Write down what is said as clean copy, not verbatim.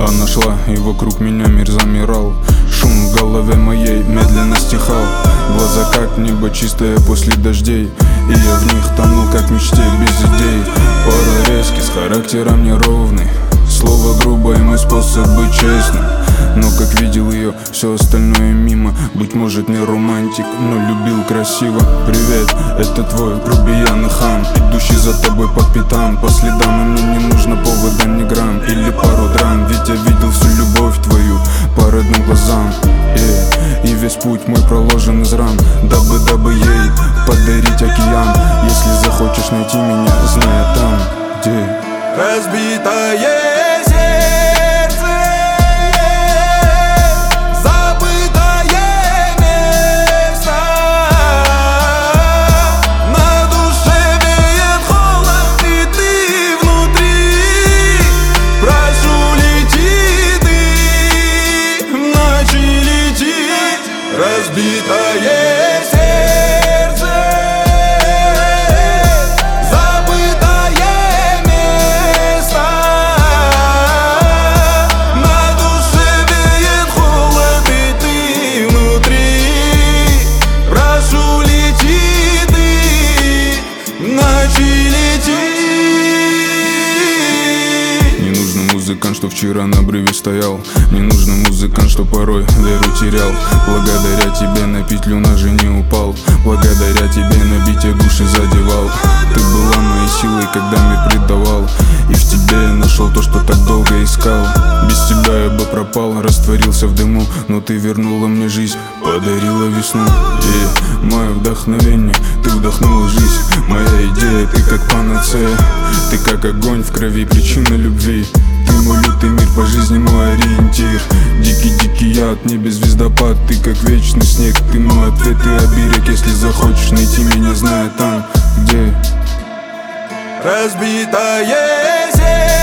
Она шла, и вокруг меня мир замирал. Шум в голове моей медленно стихал. Глаза как небо чистое после дождей, и я в них тонул как в мечте без идей. Пора резкий, с характером неровный. Слово грубое, мой способ быть честным. Но как видел ее, все остальное мимо. Быть может не романтик, но любил красиво. Привет, это твой грубиян и хам, идущий за тобой по пятам, по следам. И мне не нужно повода ни грамм или пару драм, ведь я видел всю любовь твою по родным глазам. И весь путь мой проложен из ран, дабы ей подарить океан. Если захочешь найти меня, знай там, где разбитое сердце, забытое место. На душе веет холод, и ты внутри. Прошу, лети ты, в ночи лети. Разбитое сердце, музыкант, что вчера на обрыве стоял. Не нужно музыкант, что порой веру терял. Благодаря тебе на петлю ножи не упал. Благодаря тебе на бите души задевал. Ты была моей силой, когда мир предавал, и в тебе я нашел то, что так долго искал. Без тебя я бы пропал, растворился в дыму, но ты вернула мне жизнь, подарила весну. И мое вдохновение, ты вдохнула жизнь. Моя идея, ты как панацея. Ты как огонь в крови, причина любви. Ты мой лютый мир, по жизни мой ориентир. Дикий яд, небе звездопад. Ты как вечный снег, ты мой ответ и оберег. Если захочешь найти меня, знай там, где разбитое сердце.